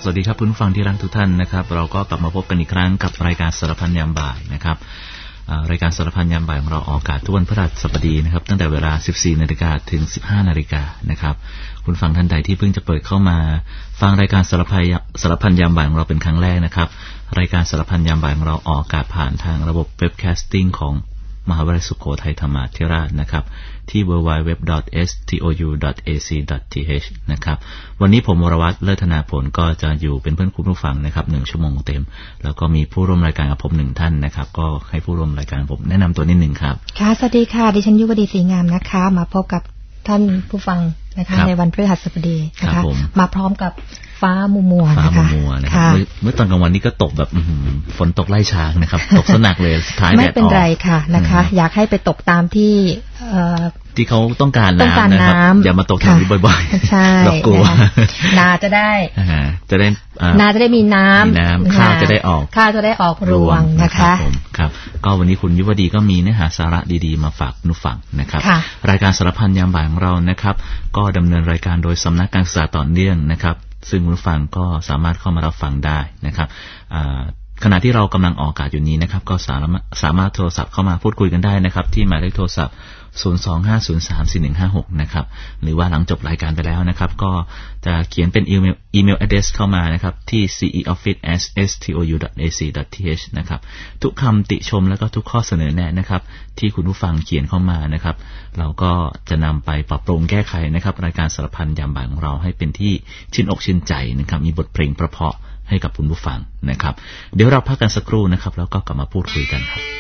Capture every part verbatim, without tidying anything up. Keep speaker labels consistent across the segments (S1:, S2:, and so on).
S1: วัสดีครับคุณผู้ฟังที่รักทุกท่านนะครับเราก็กลับมาพบกันอีกครั้งกับรายการสารพันยามบ่ายนะครับรายการสารพันยามบ่ายของเราออกอากาศทุกวันพฤหัสบดีนะครับตั้งแต่เวลา สิบสี่นาฬิกา ถึง สิบห้านาฬิกา นะครับคุณฟังท่านใดที่เพิ่งจะเปิดเข้ามาฟังรายการสารพันสารพันยามบ่ายของเราเป็นครั้งแรกนะครับรายการสารพันยามบ่ายของเราออกอากาศผ่านทางระบบเว็บแคสติ้งของมหาวิทยาลัยสุโขทัยธรรมาธิราชนะครับที่ ดับเบิลยู ดับเบิลยู ดับเบิลยู ดอท เอส ที โอ ยู ดอท เอ ซี ดอท ที เอช นะครับวันนี้ผมวรวัฒน์เลิศธนาผลก็จะอยู่เป็นเพื่อนคุณผู้ฟังนะครับหนึ่งชั่วโมงเต็มแล้วก็มีผู้ร่วมรายการกับผมหนึ่งท่านนะครับก็ให้ผู้ร่วมรายการผมแนะนำตัวนิดนึงครับ
S2: ค่ะสวัสดีค่ะดิฉันยุวดีศรีงามนะคะมาพบกับท่านผู้ฟังนะคะในวันพฤหัสบดีนะคะมาพร้อมกับฟ้ามัวมัวนะคะ
S1: ฟ้ามัวมัวนะครับเมื่อตอนกลางวันนี้ก็ตกแบบฝนตกไล่ช้างนะครับตกสนักเลยสุดท้ายแดดออก
S2: ไม่เป็นไรค่ะนะคะอยากให้ไปตกตามที่
S1: ที่เขาต้องการน้ำนะครับอย่ามาตกแถวนี้บ่อย
S2: ๆใช่
S1: เรากลัว
S2: นาจะได้
S1: จะได้
S2: นาจะได้มีน้
S1: ำข้าวจะได้ออก
S2: ข้าวจะได้ออกรวงนะคะ
S1: ครับก็วันนี้คุณยุวดีก็มีเนื้อหาสาระดีๆมาฝากนุฟังนะครับรายการสารพันยามบ่ายของเรานะครับก็ดำเนินรายการโดยสำนักการศึกษาต่อเนื่องนะครับซึ่งผู้ฟังก็สามารถเข้ามารับฟังได้นะครับขณะที่เรากำลังออกอากาศอยู่นี้นะครับก็สามารถสามารถโทรศัพท์เข้ามาพูดคุยกันได้นะครับที่หมายเลขโทรศัพท์ศูนย์ สอง ห้า ศูนย์ สาม สี่ หนึ่ง ห้า หกนะครับหรือว่าหลังจบรายการไปแล้วนะครับก็จะเขียนเป็นอีเมลอีเมล address เข้ามานะครับที่ ซี อี ออฟฟิศ แอท เอส ที โอ ยู ดอท เอ ซี ดอท ที เอช นะครับทุกคำติชมแล้วก็ทุกข้อเสนอแนะนะครับที่คุณผู้ฟังเขียนเข้ามานะครับเราก็จะนำไปปรับปรุงแก้ไขนะครับรายการสารพันยามบ่ายของเราให้เป็นที่ชื่นอกชื่นใจนะครับมีบทเพลงเพราะๆให้กับคุณผู้ฟังนะครับเดี๋ยวเราพักกันสักครู่นะครับแล้วก็กลับมาพูดคุยกันครับ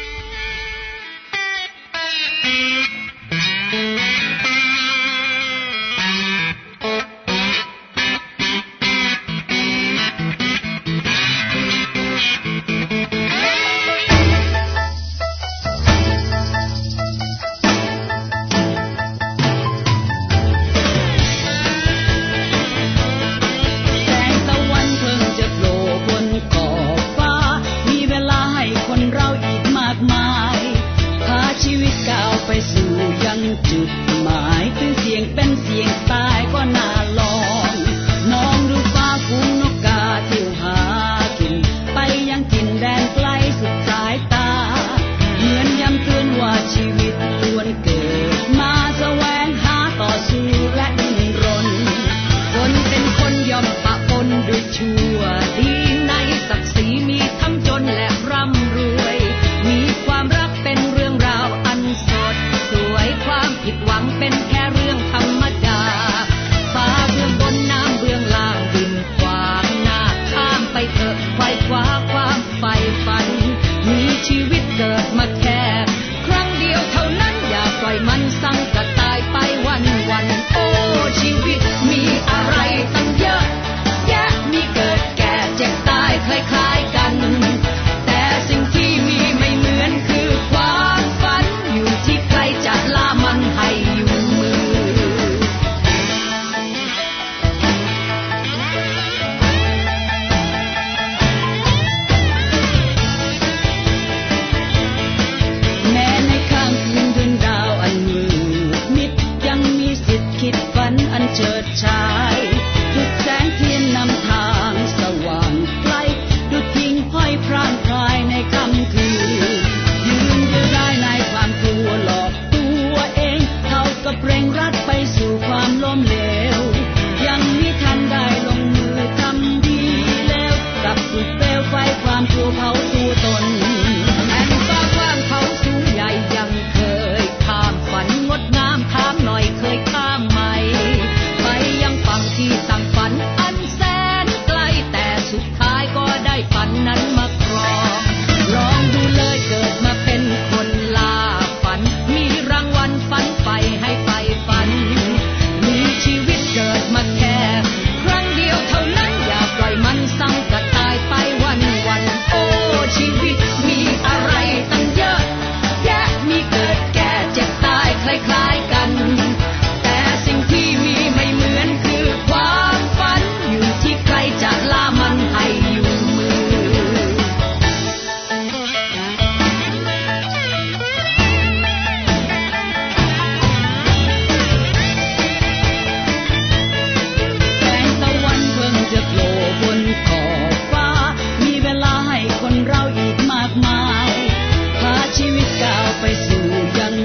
S3: หวัง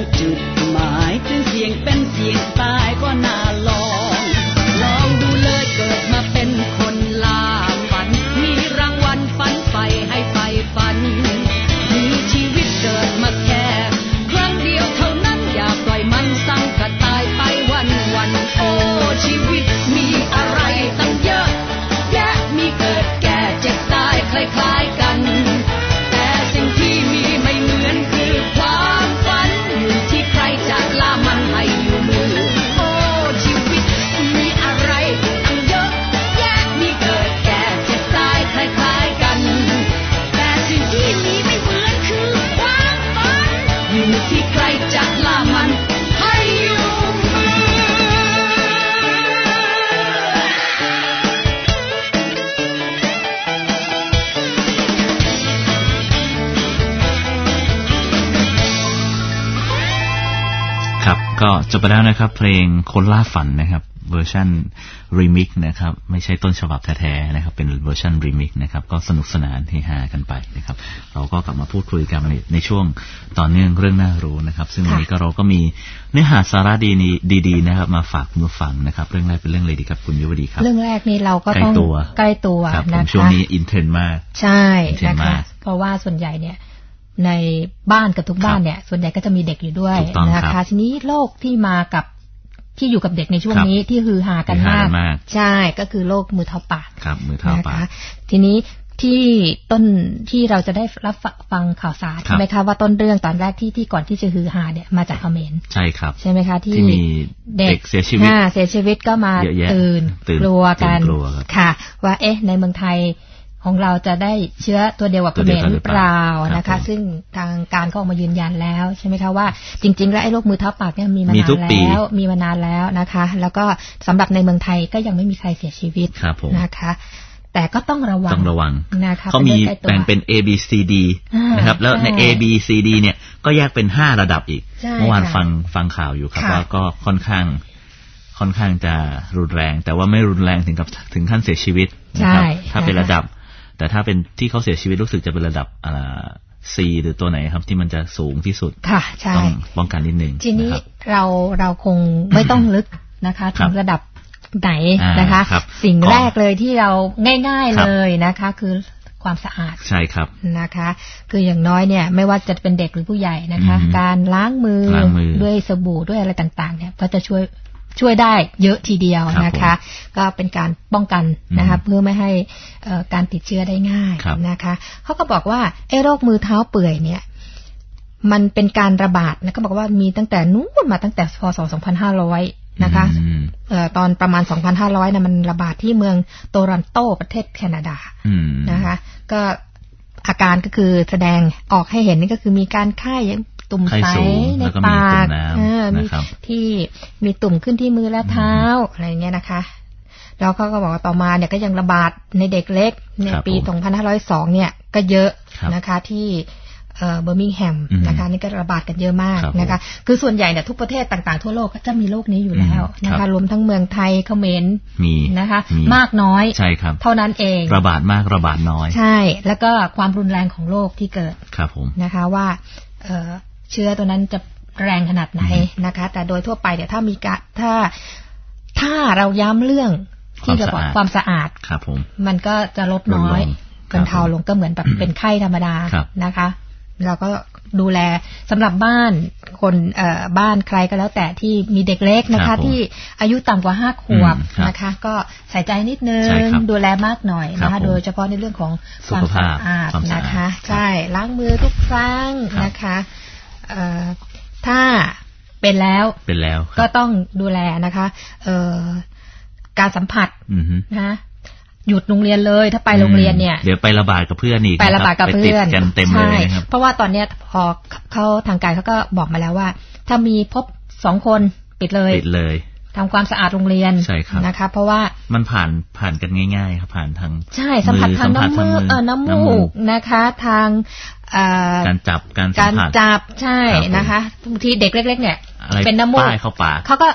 S3: จุดหมายถึงเสียงเป็นเสียงตายก็น่าลองลองดูเลยเกิดมาเป็นคนล่าฝันมีรางวัลฝันใฝ่ให้ใฝ่ฝันมีชีวิตเกิดมาแค่ครั้งเดียวเท่านั้นอย่าปล่อยมันสังกะตายไปวันวันโอ้ชีวิตมีอะไรตั้งเยอะแยะมีเกิดแก่เจ็บตายคล้ายๆกันแต่สิ่งที่มีไม่เหมือนคือความฝันอยู่ที่ใครจะล่ามันให้อยู่มือโอ้ชีวิตมีอะไรตั้งเยอะแยะมีเกิดแก่เจ็บตายคล้ายๆกันแต่สิ่งที่มีไม่เหมือนคือความฝันอยู่ที่ใครจะล่ามันให้อยู่มือ
S1: ครับก็จบไปแล้วนะครับเพลงคนล่าฝันนะครับเวอร์ชันรีมิกซ์นะครับไม่ใช่ต้นฉบับแท้ๆนะครับเป็นเวอร์ชันรีมิกซ์นะครับก็สนุกสนานเฮฮากันไปนะครับเราก็กลับมาพูดคุยกันในในช่วงต่อเนื่องเรื่องน่ารู้นะครับซึ่งวันนี้ก็เราก็มีเนื้อหาสาระดีดีๆนะครับมาฝากคุณผู้ฟังนะครับเรื่องแรกเป็นเรื่องอะไรดีครับคุณยุวดีครับ
S2: เรื่องแรกนี่เราก็ต้องใกล้ตัวใกล้ตัวนะคะ
S1: ช่วงนี้อินเทรนด์มาก
S2: ใช่นะคะเพราะว่าส่วนใหญ่เนี่ยในบ้านกับทุกบ้านเนี่ยส่วนใหญ่ก็จะมีเด็กอยู่ด้วยนะคะทีนี้โรคที่มากับที่อยู่กับเด็กในช่วงนี้ที่ฮือฮากันมากใช่ก็คือโรคมือเท้าปาก
S1: ครับมือเท้าปาก
S2: ทีนี้ที่ต้นที่เราจะได้รับฟังข่าวสารใช่ไหมคะว่าต้นเรื่องตอนแรกที่ที่ก่อนที่จะฮือฮาเนี่ยมาจากเขมร
S1: ใช่ครับ
S2: ใช่ไหมคะที่
S1: มีเด็กเสียชีวิต
S2: เสียชีวิตก็มาตื่นกลัวกันค่ะว่าเอ๊ะในเมืองไทยของเราจะได้เชื้อตัวเดียวกับเขมรหรือเปล่านะคะซึ่งทางการก็ออกมายืนยันแล้วใช่ไหมคะว่าจริงๆแล้วไอ้โรคมือเท้าปากเนี่ยมีมานานแล้วมีมานานแล้วนะคะแล้วก็สำหรับในเมืองไทยก็ยังไม่มีใครเสียชีวิตนะคะแต่ก็ต้องระวัง
S1: ต้องระวัง
S2: นะคะ
S1: เขามีแบ่งเป็น A B C D นะครับแล้วใน A B C D เนี่ยก็แยกเป็นห้าระดับอีกเมื่อวานฟังฟังข่าวอยู่ครับว่าก็ค่อนข้างค่อนข้างจะรุนแรงแต่ว่าไม่รุนแรงถึงกับถึงขั้นเสียชีวิตนะครับถ้าเป็นระดับแต่ถ้าเป็นที่เขาเสียชีวิตรู้สึกจะเป็นระดับอ่า C หรือตัวไหนครับที่มันจะสูงที่สุด
S2: ค่ะใช่
S1: ต้องป้องกันนิดนึง
S2: ทีนี้เราเราคงไม่ต้องลึกนะคะถึงระดับไหนนะคะสิ่งแรกเลยที่เราง่ายๆเลยนะคะคือความสะอาด
S1: ใช่ครับ
S2: นะคะคืออย่างน้อยเนี่ยไม่ว่าจะเป็นเด็กหรือผู้ใหญ่นะคะการล้างมือด้วยสบู่ด้วยอะไรต่างๆเนี่ยก็จะช่วยช่วยได้เยอะทีเดียวนะคะก็เป็นการป้องกันนะคะเพื่อไม่ให้การติดเชื้อได้ง่ายนะคะเขาก็บอกว่าไอ้โรคมือเท้าเปื่อยเนี่ยมันเป็นการระบาดนะก็บอกว่ามีตั้งแต่นู้นมาตั้งแต่พ.ศ. สองพันห้าร้อยนะคะเอ่อตอนประมาณ สองพันห้าร้อย นะมันระบาดที่เมืองโตรอนโตประเทศแคนาดานะคะก็อาการก็คือแสดงออกให้เห็นนี่ก็คือมีการไข้ตุ่มใสในปากมีที่มีตุ่มขึ้นที่มือและเท้าอะไรเงี้ยนะคะแล้วเขาก็บอกว่าต่อมาเนี่ยก็ยังระบาดในเด็กเล็กในปี สองพันห้าร้อยสอง เนี่ยก็เยอะนะคะที่เอ่อเบอร์มิงแฮมนะคะนี่ก็ระบาดกันเยอะมากนะคะคือส่วนใหญ่เนี่ยทุกประเทศต่างๆทั่วโลกก็จะมีโรคนี้อยู่แล้วนะคะรวมทั้งเมืองไทยเขมร
S1: มี
S2: นะคะมากน้อย
S1: ใช่ครับ
S2: เท่านั้นเอง
S1: ระบาดมากระบาดน้อย
S2: ใช่แล้วก็ความรุนแรงของโรคที่เกิด
S1: ครับผม
S2: นะคะว่าเอ่อเชื้อตัวนั้นจะแรงขนาดไหนนะคะแต่โดยทั่วไปเนี่ยถ้ามีกะถ้าถ้าเราย้ำเรื่องที่จะบอกความสะอาด
S1: ครับผม
S2: มันก็จะลดน้อยบรรเทาลงก็เหมือนแบบเป็นไข้ธรรมดานะคะเราก็ดูแลสำหรับบ้านคนเอ่อบ้านใครก็แล้วแต่ที่มีเด็กเล็กนะคะที่อายุต่ำกว่าห้าขวบนะคะก็ใส่ใจนิดนึงดูแลมากหน่อยนะคะโดยเฉพาะในเรื่องของความสะอาดนะคะใช่ล้างมือทุกครั้งนะคะเอ่อถ้าเป็นแล้ว
S1: เป็นแล้ว
S2: ก็ต้องดูแลนะคะเอ่อการสัมผัสนะหยุดโรงเรียนเลยถ้าไปโรงเรียนเนี่ย
S1: เดี๋ยวไประบาดกับเพื่อนอีก
S2: ไประบาดกับเพื่อน
S1: กันเต็มเลยนะครับ
S2: เพราะว่าตอนเนี้ยพอเขาทางการเขาก็บอกมาแล้วว่าถ้ามีพบสองคนปิดเลย
S1: ปิดเลย
S2: ทำความสะอาดโรงเรียนนะคะเพราะว่า
S1: มันผ่านผ่านกันง่ายๆครับผ่านทาง
S2: ใช่สัมผัสทางน้ำมูกเออน้ำมูกนะคะทาง
S1: การจับการ
S2: การจับใช่นะคะบางทีเด็กเล็กๆเนี่ยเป็นน้ำมูก
S1: เข้าปาก
S2: เขาก็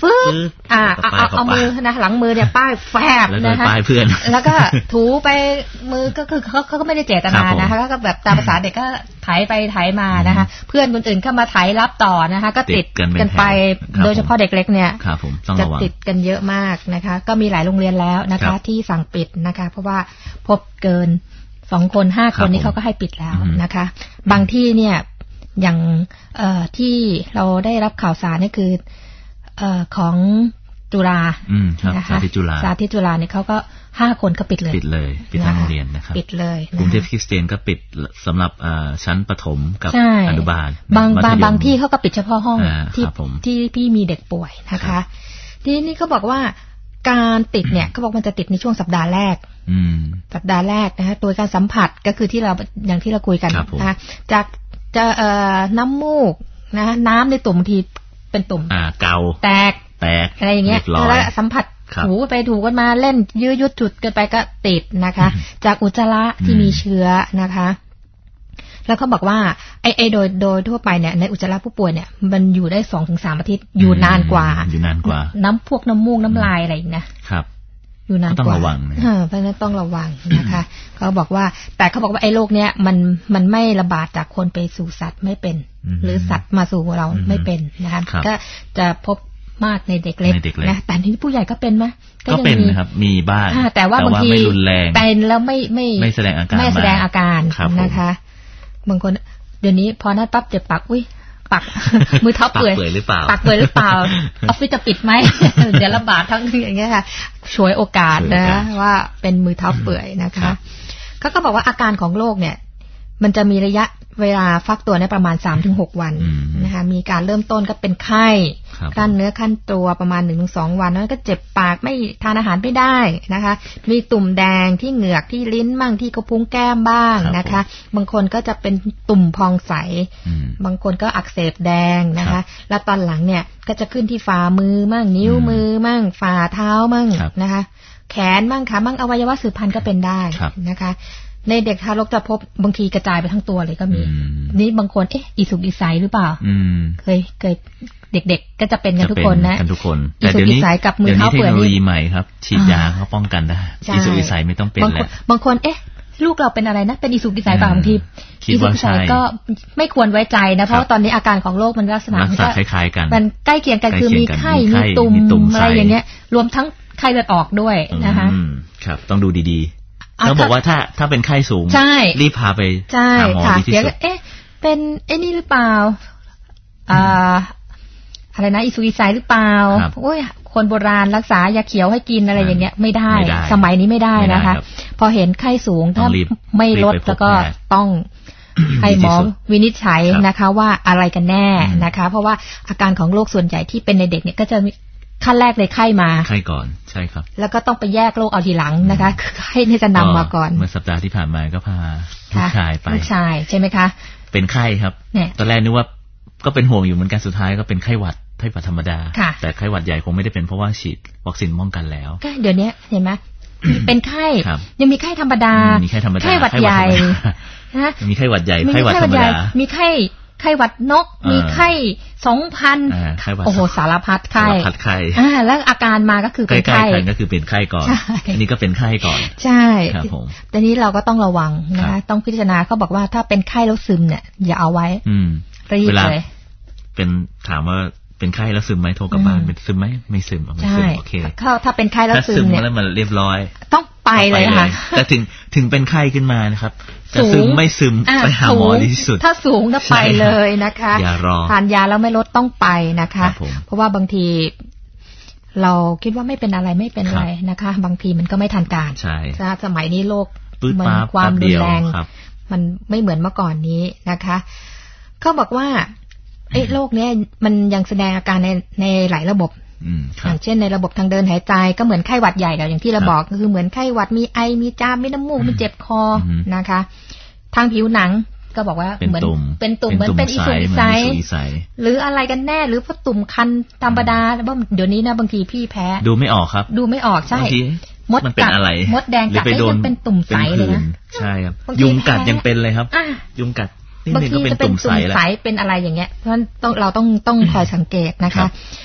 S2: ฟึ๊บอ่าเอาเอามือนะหลังมือเนี่ยป้ายแฟบนะคะ
S1: ป้ายเพื่อน
S2: แล้วก็ถูไปมือก็คือเขาเขาก็ไม่ได้เจตนานะคะก็แบบตามภาษาเด็กก็ไถไปไถมานะคะเพื่อนคนอื่นเข้ามาไถรับต่อนะคะก็ติดกันไปโดยเฉพาะเด็กเล็กเนี่ยจะติดกันเยอะมากนะคะก็มีหลายโรงเรียนแล้วนะคะที่สั่งปิดนะคะเพราะว่าพบเกินสองคนห้าคนนี้เขาก็ให้ปิดแล้วนะคะบางที่เนี่ยอย่างเอ่อที่เราได้รับข่าวสารนี่คือเอ่อของจุฬา
S1: นะคะสาธิตจุฬา
S2: สาธิตจุฬาเนี่ยเขาก็ห้าคนก็ปิดเลย
S1: ปิดเลยปิดทั้งโรงเรียนนะครับ
S2: ปิดเลย
S1: กรุงเทพคริสเตียนก็ปิดสำหรับชั้นประถมกับอนุบาล
S2: บางบางบางที่เขาก็ปิดเฉพาะห้องที่ที่พี่มีเด็กป่วยนะคะที่นี่เขาบอกว่าการติดเนี่ยเขาบอกมันจะติดในช่วงสัปดาห์แรกสัปดาห์แรกนะคะโดยการสัมผัสก็คือที่เราอย่างที่เราคุยกันนะคะจากจะเอ่อน้ำมูกนะน้ำในตุ่มทีเป็นตุ่ม
S1: อ่าเกา
S2: แตก
S1: แตก
S2: อะไรอย่างเงี้ยแล้วสัมผัสถูไปถูกันมาเล่นยื้อยุดจุดกันไปก็ติดนะคะจากอุจจาระที่มีเชื้อนะคะแล้วเขาบอกว่าไอ้ไอ้โดยโดยทั่วไปเนี่ยในอุจจาระผู้ป่วยเนี่ยมันอยู่ได้สองถึงสามอาทิตย์อยู่นานกว่า
S1: อยู่นานกว่า
S2: น้ำพวกน้ำมูกน้ำลายอะไรอย่างเงี้ย
S1: ครับ
S2: อยู่นานกว่า
S1: ต้องระวัง
S2: เพราะฉะนั้นต้องระวังนะคะเขาบอกว่าแต่เขาบอกว่าไอ้โรคเนี้ยมันมันไม่ระบาดจากคนไปสู่สัตว์ไม่เป็นหรือสัตว์มาสู่เราไม่เป็นนะคะก็จะพบมากในเด็กเล็กนะแต่ที่ผู้ใหญ่ก็เป็นไหม
S1: ก็เป็นนะครับมีบ้าง
S2: แต่ว่าบางทีเป็นแล้วไม่ไม่
S1: ไม่แสดงอาการ
S2: ไม่แสดงอาการนะคะบางคนเดี๋ยวนี้พอนัดปั๊บเจ็บปากอุ้ยปากมือเท้าเปื่อย
S1: หรือเปล่า
S2: ปากเปื่อยหรือเปล่าออฟฟิศจะปิดไหมเดี๋ยวระบาดทั้งอย่างเงี้ยค่ะช่วยโอกาสนะว่าเป็นมือเท้าเปื่อยนะคะเขาก็บอกว่าอาการของโรคเนี่ยมันจะมีระยะเวลาฟักตัวในประมาณ สามถึงหก วันนะคะมีการเริ่มต้นก็เป็นไข้ขั้นเนื้อขั้นตัวประมาณ หนึ่งถึงสอง วันแล้วก็เจ็บปากไม่ทานอาหารไม่ได้นะคะมีตุ่มแดงที่เหงือกที่ลิ้นบ้างที่กระพุ้งแก้มบ้างนะคะบางคนก็จะเป็นตุ่มพองใสบางคนก็อักเสบแดงนะคะแล้วตอนหลังเนี่ยก็จะขึ้นที่ฝ่ามือมั่งนิ้วมือมั่งฝ่าเท้ามั่งนะคะแขนมั่งขามั่งอวัยวะสืบพันธุ์ก็เป็นได้นะคะในเด็กทารกจะพบบางทีกระจายไปทั้งตัวเลยก็มีนี่บางคนเอ๊ะอีสุกอีใสหรือเปล่าเคยเคยเด็กๆก็จะเป็นกันทุกคนนะ
S1: กันทุกคนแต่เดี๋ยวนี้กับมือเท้าเปื่อยนี่เทคโนโลยีใหม่ครับฉีดยาเขาป้องกันได้อีสุกอีใสไม่ต้องเป็นแล้ว
S2: บางคนเอ๊ะลูกเราเป็นอะไรนะเป็นอีสุกอีใสบางทีอีสุกอีใสก็ไม่ควรไว้ใจนะเพราะตอนนี้อาการของโรคมันลักษณะมัน
S1: คล้ายๆกัน
S2: มันใกล้เคียงกันคือมีไข้มีตุ่มอะไรอย่างเงี้ยรวมทั้งไข้เลือดออกด้วยนะคะ
S1: ครับต้องดูดีๆเขาบอกว่าถ้าถ้าเป็นไข้สูงรีบพาไปหาหมอดีที่สุด
S2: เอ๊ะเป็นไอ้นี่หรือเปล่าอ่าอะไรนะอิสุกิไซหรือเปล่าโอ้ยคนโบราณรักษายาเขียวให้กินอะไรอย่างเงี้ยไม่ได้สมัยนี้ไม่ได้นะคะพอเห็นไข้สูงถ้าไม่ลดแล้วก็ต้องให้หมอวินิจฉัยนะคะว่าอะไรกันแน่นะคะเพราะว่าอาการของโรคส่วนใหญ่ที่เป็นในเด็กเนี่ยก็จะขั้นแรกเลยไข้มา
S1: ไข้ก่อนใช่ครับ
S2: แล้วก็ต้องไปแยกโรคเอาทีหลังนะคะไข้เนี่ยจะนำมาก่อน
S1: เมื่อสัปดาห์ที่ผ่านมาก็พาลูกชายไป
S2: ลูกชายใช่ไหมคะ
S1: เป็นไข้ครับตอนแรกนึกว่าก็เป็นห่วงอยู่เหมือนกันสุดท้ายก็เป็นไข้หวัดไข้หวัดธรรมดาแต่ไข้หวัดใหญ่คงไม่ได้เป็นเพราะว่าฉีดวัคซีนป้องกันแล้ว
S2: เดี๋ยวนี้เห็นไหมเป็นไข้ยังมีไข้ธรรมดาไข้หวัดใหญ่
S1: นะมีไข้หวัดใหญ่ไข้หวัดธรรมดา
S2: มีไข้ไข้หวัดนกมีไข้สองพันโอ้โหสารพัดไข้
S1: สารพัดไข้
S2: แล้วอาการมาก็คือเป็นไข้
S1: ก็คือเป็นไข้ก่อนอันนี้ก็เป็นไข้ก่อน
S2: ใช่ครับผมแต่นี้เราก็ต้องระวังนะคะต้องพิจารณาเขาบอกว่าถ้าเป็นไข้แล้วซึมเนี่ยอย่าเอาไว้รีบเลย
S1: เป็นถามว่าเป็นไข้แล้วซึมไหมโทรกลับบ้านเป็นซึมไหมไม่ซึมไม่ซึมโอเค
S2: ถ้าเป็นไข้แล้วซึมเนี่ย
S1: แล้วมันเรียบร้อย
S2: ต้องไปเลยค่ะ
S1: แต่ถึงถึงเป็นไข้ขึ้นมานะครับจะซึมไม่ซึมไปหาหมอดีที่สุด
S2: ถ้าสูงก็ไปเลยนะคะ
S1: อย่ารอ
S2: ทานยาแล้วไม่ลดต้องไปนะคะเพราะว่าบางทีเราคิดว่าไม่เป็นอะไรไม่เป็นอะไรนะคะบางทีมันก็ไม่ทันการ
S1: ใช่
S2: สมัยนี้โรคมันความรุนแรงมันไม่เหมือนเมื่อก่อนนี้นะคะเขาบอกว่าไอ้โรคนี้มันยังแสดงอาการในในหลายระบบอย่างเช่นในระบบทางเดินหายใจก็เหมือนไข้หวัดใหญ่อย่างที่เราบอกก็คือเหมือนไข้หวัดมีไอมีจามมีน้ำมูกมีเจ็บคอนะคะทางผิวหนังก็บอกว่าเหมือนเป็นตุ่มเหมือนเป็นอีสุกอีไซหรืออะไรกันแน่หรือเพราะตุ่มคันธรรมดาว่าเดี๋ยวนี้นะบางทีพี่แพ้
S1: ดูไม่ออกครับ
S2: ดูไม่ออกใช่มดกัดมดแดงกัดยังเป็นตุ่มใสเลยนะ
S1: ใช่ครับยุงกัดยังเป็นเลยครับยุงกัด
S2: บางทีจะเป็นตุ่มใสเป็นอะไรอย่างเงี้ยเพราะฉะนั้นต้องเราต้องต้องคอยสังเกตนะคะ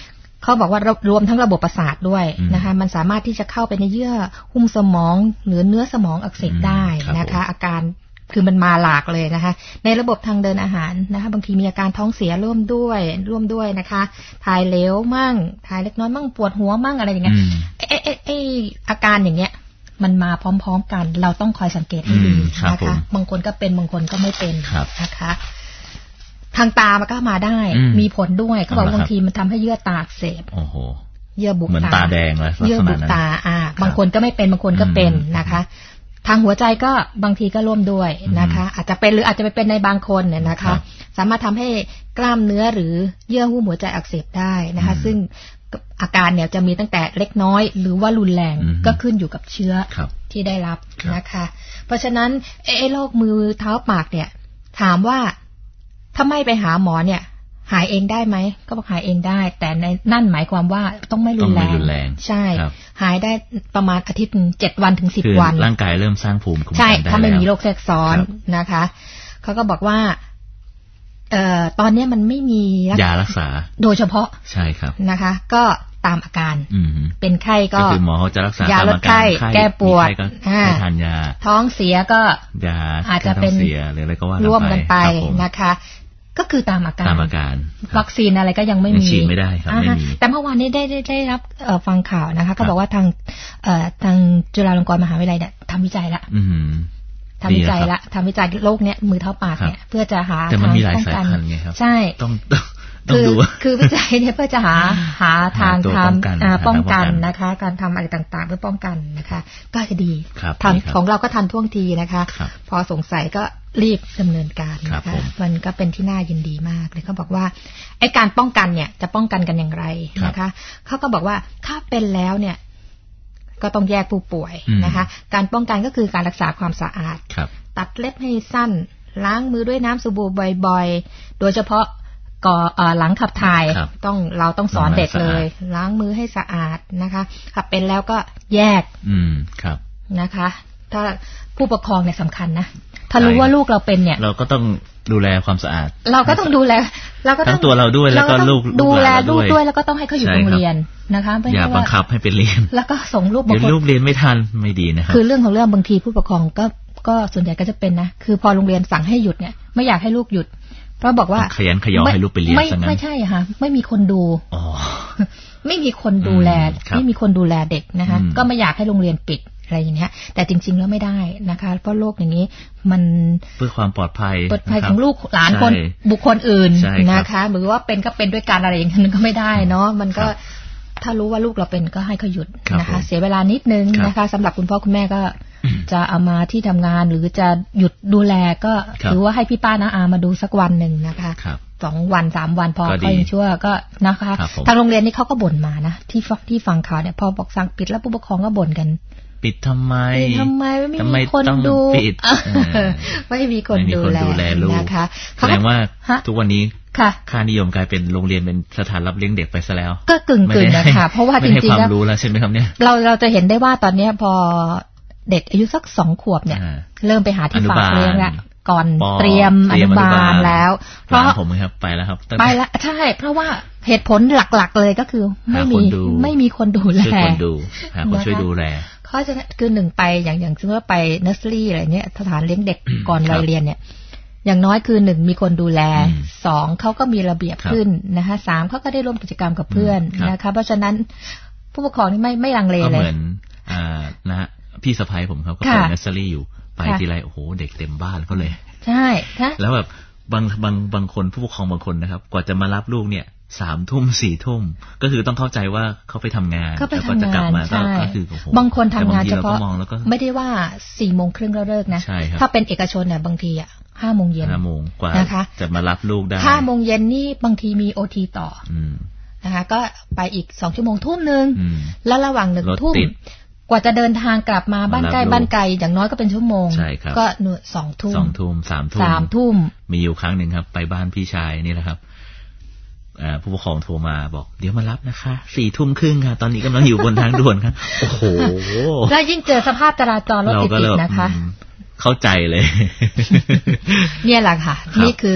S2: เขาบอกว่ารวมทั้งระบบประสาทด้วยนะคะมันสามารถที่จะเข้าไปในเยื่อหุ้มสมองหรือเนื้อสมองอักเสบได้นะคะอาการคือมันมาหลากเลยนะคะในระบบทางเดินอาหารนะคะบางทีมีอาการท้องเสียร่วมด้วยร่วมด้วยนะคะถ่ายเหลวมั่งถ่ายเล็กน้อยมั่งปวดหัวมั่งอะไรอย่างเงี้ยไอ้ไอ้ไอ้อาการอย่างเงี้ยมันมาพร้อมๆกันเราต้องคอยสังเกตให้ดีนะคะบางคนก็เป็นบางคนก็ไม่เป็นนะคะทางตามันก็มาได้มีผลด้วยเขาบอกบางทีมันทำให้เยื่อตาอักเสบเยื่อบุตาเหมือน
S1: ตาแดงเลย
S2: เยื่อบุตาอ่าบางคนก็ไม่เป็นบางคนก็เป็นนะคะทางหัวใจก็บางทีก็ร่วมด้วยนะคะอาจจะเป็นหรืออาจจะไปเป็นในบางคนเนี่ยนะคะสามารถทำให้กล้ามเนื้อหรือเยื่อหุ้มหัวใจอักเสบได้นะคะซึ่งอาการเนี่ยจะมีตั้งแต่เล็กน้อยหรือว่ารุนแรงก็ขึ้นอยู่กับเชื้อที่ได้รับนะคะเพราะฉะนั้นไอ้โรคมือเท้าปากเนี่ยถามว่าถ้าไม่ไปหาหมอเนี่ยหายเองได้ไหมก็บอกหายเองได้แต่ในนั่นหมายความว่าต้องไม่รุนแรงใช่หายได้ประมาณอาทิตย์เจ็ดวันถึงสิบวัน
S1: ร่างกายเริ่มสร้างภูมิคุ้มกันได้แล้ว
S2: ใช่ถ้าไม่มีโรคแทรกซ้อนนะคะเขาก็บอกว่าเอ่อตอนนี้มันไม่มี
S1: ยารักษา
S2: โดยเฉพาะ
S1: ใช่ครับ
S2: นะคะก็ตามอาการเป็นไข้ก็
S1: คือหมอเขาจะรักษายา
S2: ลดไข้แก้ปวด
S1: ให้ทานยา
S2: ท้องเสียก็
S1: ยา
S2: อาจจะเป็นร่วมกันไปนะคะก็คือตามอาการ
S1: ตามอาการ
S2: วัคซีนอะไรก็ยังไม่มี
S1: ฉีดไม่ได้ครับไม่มี
S2: แต่เมื่อวานนี้ได้ได้ได้รับฟังข่าวนะคะเขาบอกว่าทางทางจุฬาลงกรณ์มหาวิทยาลัยเนี่ยทำวิจัยละทำวิจัยละทำวิจัยโรคเนี้ยมือเท้าปากเนี่ยเพื่อจะหา
S1: ทางป้องกัน
S2: ใช่
S1: ต้อง
S2: คือคือวิจัยเนี่ยเพื่อจะหาหาทางทำป้องกันนะคะการทำอะไรต่างๆเพื่อป้องกันนะคะก็จะดีของเราก็ทันท่วงทีนะคะพอสงสัยก็รีบดำเนินการนะคะมันก็เป็นที่น่ายินดีมากเลยเขาบอกว่าไอ้การป้องกันเนี่ยจะป้องกันกันอย่างไรนะคะเขาก็บอกว่าถ้าเป็นแล้วเนี่ยก็ต้องแยกผู้ป่วยนะคะการป้องกันก็คือการรักษาความสะอาดตัดเล็บให้สั้นล้างมือด้วยน้ำสบู่บ่อยๆโดยเฉพาะก่อหลังขับถ่ายต้องเราต้องสอนเด็กเลยล้างมือให้สะอาดนะคะขับเป็นแล้วก็แยกนะคะถ้าผู้ปกครองเนี่ยสำคัญนะถ้ารู้ว่าลูกเราเป็นเนี่ย
S1: เราก็ต้องดูแลความสะอาด
S2: เราก็ต้องดูแลเราก็
S1: ต้องตัวเราด้วยแล้วก็ลูก
S2: ดูแลลูกด้วยแล้วก็ต้องให้เขาอยู่โรงเรียนนะคะ
S1: อย่าบังคับให้ไปเรียน
S2: แล้วก็ส่งลูกบางคน
S1: ลูกเรียนไม่ทันไม่ดีนะครับ
S2: คือเรื่องของเรื่องบางทีผู้ปกครองก็ก็ส่วนใหญ่ก็จะเป็นนะคือพอโรงเรียนสั่งให้หยุดเนี่ยไม่อยากให้ลูกหยุดเพราะบอกว่า
S1: ขยันขยอให้ลูกไปเรียน
S2: ไม่ไม่ใช่ค่ะไม่มีคนดูอ๋อไม่มีคนดูแลไม่มีคนดูแลเด็กนะคะก็ไม่อยากให้โรงเรียนปิดอะไรอย่างเงี้ยแต่จริงๆแล้วไม่ได้นะคะเพราะโรคอย่างนี้มัน
S1: เพื่อความปลอดภัย
S2: ปลอดภัยของลูกหลานคนบุคคลอื่นนะคะหรือว่าเป็นก็เป็นด้วยการอะไรอย่างนั้นก็ไม่ได้เนาะมันก็ถ้ารู้ว่าลูกเราเป็นก็ให้เขาหยุดนะคะเสียเวลานิดนึงนะคะสำหรับคุณพ่อคุณแม่ก็จะเอามาที่ทำงานหรือจะหยุดดูแลก็หรือว่าให้พี่ป้าน้าอามาดูสักวันหนึ่งนะคะสองวันสามวันพอก็ยังชั่วก็นะคะทางโรงเรียนนี่เขาก็บ่นมานะที่ที่ฟังข่าวเนี่ยพอบอกสั่งปิดแล้วผู้ปกครองก็บ่นกัน
S1: ปิดทำไม
S2: ทำไมไม่มีคนดูไม่มีคนดูแลนะคะ
S1: แสดงว่าทุกวันนี้ค่านิยมกลายเป็นโรงเรียนเป็นสถานรับเลี้ยงเด็กไปซะแล้ว
S2: ก็กึ่งกึ่งนะคะเพราะว่าจริงๆแล้ว
S1: ความรู้แล้วใช่ไหมครับเนี่ย
S2: เราเราจะเห็นได้ว่าตอนนี้พอเด็กอายุสักสองขวบเนี่ยเริ่มไปหาที่ฝากเลี้ยงแล้วก่อนเตรียมอนุบาลแล้ว
S1: เพราะผมครับไปแล้วครับ
S2: ไปแล้วใช่เพราะว่าเหตุผลหลักๆเลยก็คือไม่มีไม่มีคนดูแล
S1: ช่วยคนดูหาคนช่วยดูแล
S2: เขาจะคือหนึ่งไปอย่างอย่างเช่นว่าไปเนอร์เซอรี่อะไรเนี้ยสถานเลี้ยงเด็กก่อนวัยเรียนเนี่ยอย่างน้อยคือหนึ่งมีคนดูแลสองเขาก็มีระเบียบขึ้นนะคะสามเขาก็ได้ร่วมกิจกรรมกับเพื่อนนะคะเพราะฉะนั้นผู้ปกครองนี่ไม่ไม่ลังเลเลย
S1: ก็เหมือนอ่านะพี่สะใภ้ผมเขาก็เป็นเนอร์เซอรี่อยู่ไปทีไรโอ้โหเด็กเต็มบ้านเขาเลย
S2: ใช่
S1: แล้วแบบบางบางบางคนผู้ปกครองบางคนนะครับกว่าจะมารับลูกเนี่ยสามทุ่มสี่ทุ่มก็คือต้องเข้าใจว่าเขาไปทำงาน
S2: แล้วก็จะกลับมาก็คือบางคนทำงานเฉพาะไม่ได้ว่าสี่โมงครึ่งแล้วเลิกนะถ้าเป็นเอกชนเนี่ยบางทีอ่ะห้าโมงเย็น
S1: ห้าโมงกว่านะคะจะมารับลูกได้
S2: ห้าโมงเย็นนี่บางทีมีโอทีต่อนะคะก็ไปอีกสองชั่วโมงทุ่มนึงแล้วระหว่างหนึ่งทุ่มกว่าจะเดินทางกลับมาบ้านใกล้บ้านไกลอย่างน้อยก็เป็นชั่วโมงก็หนึ่งสองทุ่ม
S1: สองทุ่มสามทุ่ม
S2: สามทุ่ม
S1: มีอยู่ครั้งหนึ่งครับไปบ้านพี่ชายนี่แหละครับผู้ปกครองโทรมาบอกเดี๋ยวมารับนะคะสี่ทุ่มครึ่งค่ะตอนนี้กำลังอยู่บนทางด่วนครับโอ้โห
S2: แล้วยิ่งเจอสภาพจราจรรถติดๆนะคะ
S1: เข้าใจเลย
S2: เนี่ยแหละค่ะนี่คือ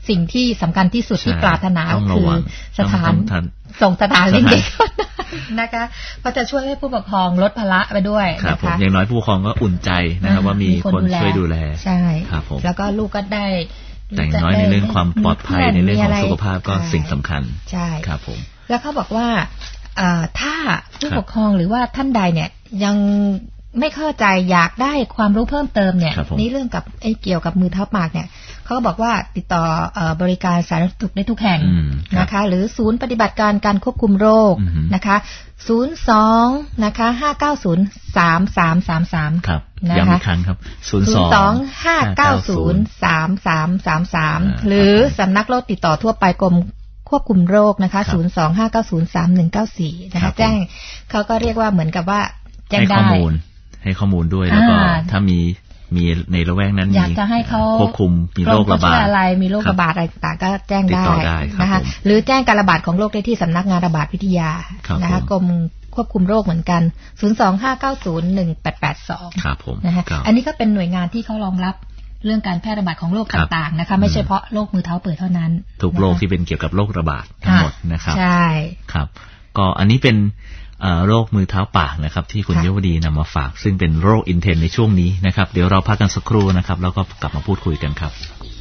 S2: สิ่งที่สำคัญที่สุดที่ปรารถนาคือสถานส่งสถานเลี้ยงเด็กนะคะก็จะช่วยให้ผู้ปกครองลดภาระไปด้วยนะคะ
S1: อย่างน้อยผู้ปกครองก็อุ่นใจนะครับว่ามีคนช่วยดูแล
S2: ใช่แล้วก็ลูกก็ได้
S1: แต่อย่างน้อยในเรื่องความปลอดภัยในเรื่องของสุขภาพก็สิ่งสำคัญ
S2: ใช่
S1: ครับผม
S2: แล้วเขาบอกว่าถ้าผู้ปกครองหรือว่าท่านใดเนี่ยยังไม่เข้าใจอยากได้ความรู้เพิ่มเติมเนี่ยนี่เรื่องกับไอ้เกี่ยวกับมือเท้าปากเนี่ยเขาบอกว่าติดต่อบริการสาธารณสุขได้ทุกแห่งนะคะหรือศูนย์ปฏิบัติการการควบคุมโรคนะคะศูนย์ สอง นะคะ ห้า เก้า ศูนย์ สาม สาม สาม สาม
S1: ครับย้ำอีกครั้งครับศูนย์ สอง
S2: ห้า เก้า ศูนย์ สาม สาม สาม สามหรือสำนักโรคติดต่อทั่วไปกรมควบคุมโรคนะคะศูนย์ สอง ห้า เก้า ศูนย์ สาม หนึ่ง เก้า สี่นะคะแจ้งเขาก็เรียกว่าเหมือนกับว่าแจ้งได้
S1: ให้ข้อมูลให้ข้อมูลด้วยแล้วก็ถ้ามีมีในละแวกนั้น
S2: อยากจะให้เขา
S1: ควบคุมมีโรคระบาด
S2: อะไรมีโรคระบาดอะไรต่างก็แจ้งได้นะคะหรือแจ้งการระบาดของโรคได้ที่สำนักงานระบาดวิทยานะคะกรมควบคุมโรคเหมือนกันศูนย์ สอง ห้า เก้า ศูนย์ หนึ่ง แปด แปด สอง
S1: ครับผม
S2: นะคะอันนี้ก็เป็นหน่วยงานที่เขารองรับเรื่องการแพร่ระบาดของโรคต่างๆนะคะไม่ใช่เฉพาะโรคมือเท้าเปื่อยเท่านั้น
S1: ทุกโรคที่เป็นเกี่ยวกับโรคระบาดทั้งหมดนะครับ
S2: ใช่
S1: ครับก็อันนี้เป็นโรคมือเท้าปากนะครับที่คุณยวดีนำมาฝากซึ่งเป็นโรคอินเทนในช่วงนี้นะครับเดี๋ยวเราพักกันสักครู่นะครับแล้วก็กลับมาพูดคุยกันครับ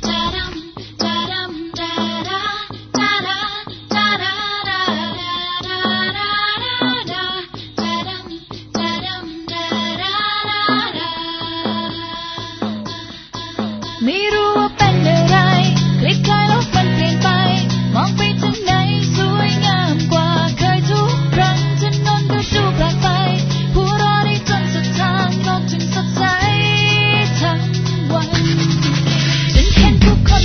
S4: ไม่รู้ว่าเป็นอะไรคลิกคลายแล้วมันเปลี่ยนไปมองไปทางไหนสวยงามกว่าเคยทุกครั้งถนนก็ดูแปลกไปผู้รอได้จนสุดทางโลกจึงสดใสทั้งวันฉันเห็นทุกคน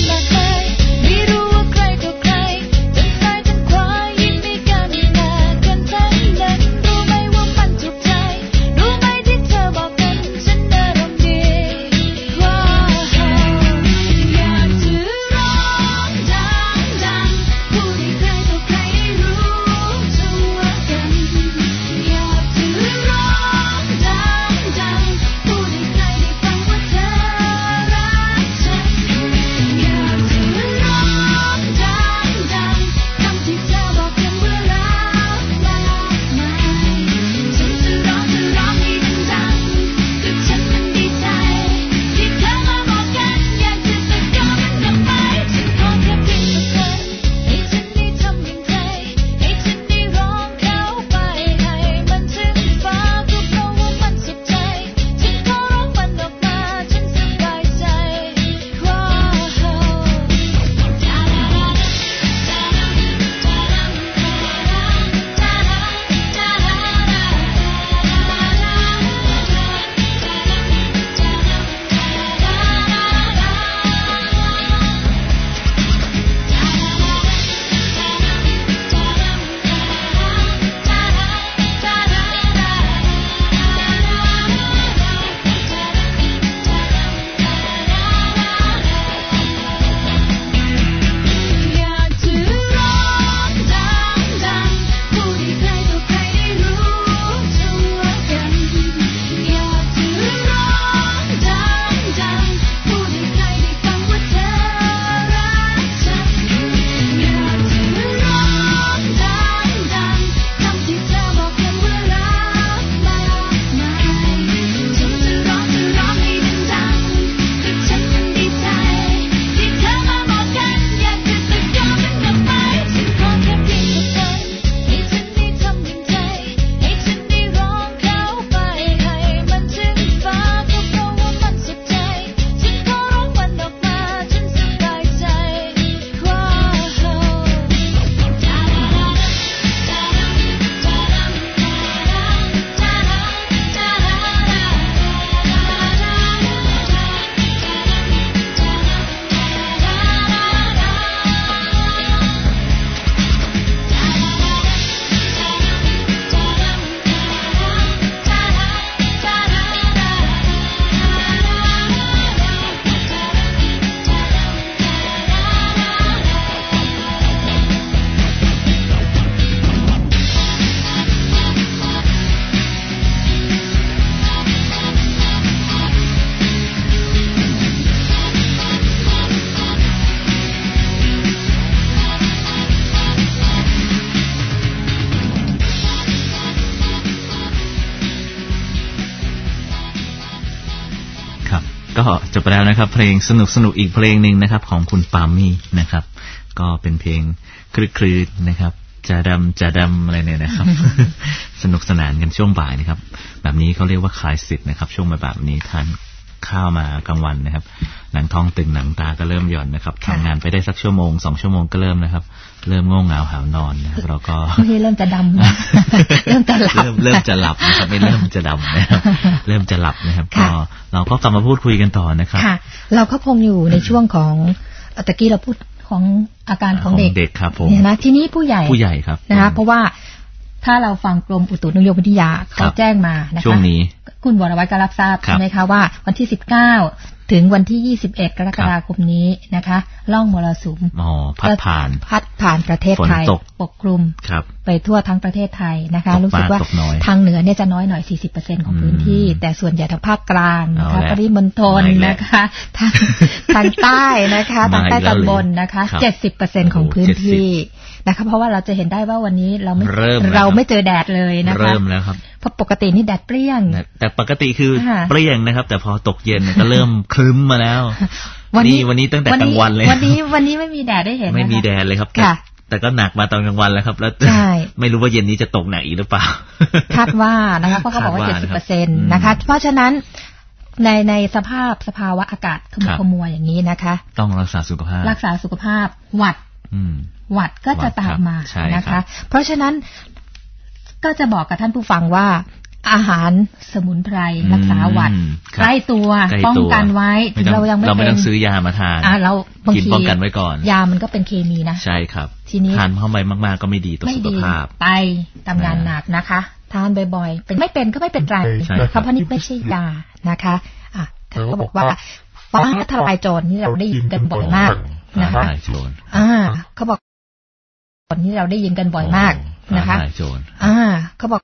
S1: จบไปแล้วนะครับเพลงสนุกสนุกอีกเพลงหนึ่งนะครับของคุณปามี่นะครับก็เป็นเพลงคลึกคลืนนะครับจะดำจะดำอะไรเนี่ยนะครับ สนุกสนานกันช่วงบ่ายนะครับแบบนี้เขาเรียกว่าคลายสิทธิ์นะครับช่วงแบบนี้ทานข้าวมากลางวันนะครับหนังท้องตึงหนังตาก็เริ่มหย่อนนะครับทำงานไปได้สักชั่วโมงสองชั่วโมงก็เริ่มนะครับเริ่มง่วงเหงาหาวนอนนะครับเราก็
S2: ไม่เริ่มจะดำนะเริ่มจะหลับ
S1: เริ่มเริ่มจะหลับนะครับไม่เริ่มจะดำนะครับเริ่มจะหลับนะครับก็เราก็กลับมาพูดคุยกันต่อนะครับ
S2: ค่ะเราก็คงอยู่ในช่วงของตะกี้เราพูดของอาการของเด็ก
S1: เด็กครับผม
S2: เนี่ยนะทีนี้ผู้ใหญ่
S1: ผู้ใหญ่ครับ
S2: นะคะเพราะว่าถ้าเราฟังกรมอุตุนิยมวิทยาเขาแจ้งมานะคะ
S1: ช่วงนี้
S2: คุณวรวัฒน์ก็รับทราบใช่ไหมคะว่าวันที่สิบเก้าถึงวันที่ยี่สิบเอ็ดกรกฎาคมนี้นะคะล่องมรสุม
S1: พัดผ่าน
S2: พัดผ่านประเทศไทยปกคลุมไปทั่วทั้งประเทศไทยนะคะรู้สึกว่าทางเหนือเนี่ยจะน้อยหน่อย สี่สิบเปอร์เซ็นต์ ของพื้นที่แต่ส่วนใหญ่ทางภาคกลางนะคะปริมณฑลนะคะทางทางใต้นะคะทางใต้ตอนบนนะคะ เจ็ดสิบเปอร์เซ็นต์ ของพื้นที่นะคะเพราะว่าเราจะเห็นได้ว่าวันนี้เราไม่เราไม่เจอแดดเลยนะคะ
S1: เริ่มแล้วครับ
S2: เพราะปกตินี่แดดเปรี้ยง
S1: แต่ปกติคือเปรี้ยงนะครับแต่พอตกเย็นก็เริ่มครึ้มมาแล้ววันนี้วันนี้ตั้งแต่กลางวันเลย
S2: วันนี้วันนี้ไม่มีแดดได้เห็น
S1: ไม่มีแดดเลยครับแต่ก็หนักมาตอนกลางวันแล้วครับแล้วไม่รู้ว่าเย็นนี้จะตกหนักอีกหรือเปล่า
S2: คาดว่านะคะเพราะเขาบอกว่า เจ็ดสิบเปอร์เซ็นต์ นะคะเพราะฉะนั้นในในสภาพสภาวะอากาศขมุกขมัวอย่างนี้นะคะ
S1: ต้องรักษาสุขภาพ
S2: รักษาสุขภาพหวัดหวัดก็จะตามมานะคะเพราะฉะนั้นก็จะบอกกับท่านผู้ฟังว่าอาหารสมุนไพรรักษาหวัดใกล้ตัวป้องกันไว้
S1: เรายังไม่เราไม่ต้องซื้อยามาทาน
S2: เรา
S1: กินป้องกันไว้ก่อน
S2: ยามันก็เป็นเคมีนะ
S1: ใช่ครับทีนี้ทานเข้าไปมากๆก็ไม่ดีต่อสุขภาพ
S2: ไตทำงานหนักนะคะทานบ่อยๆเป็นไม่เป็นก็ไม่เป็นไรเพราะนี่ไม่ใช่ยานะคะอ่ะเขาบอกว่าฟ้าทลายโจรนี่เราได้ยินกันบ่อยมากนะคะอ่าเขาบอกตอนนี้เราได้ยินกันบ่อยมากนะคะอ่าเขาบอก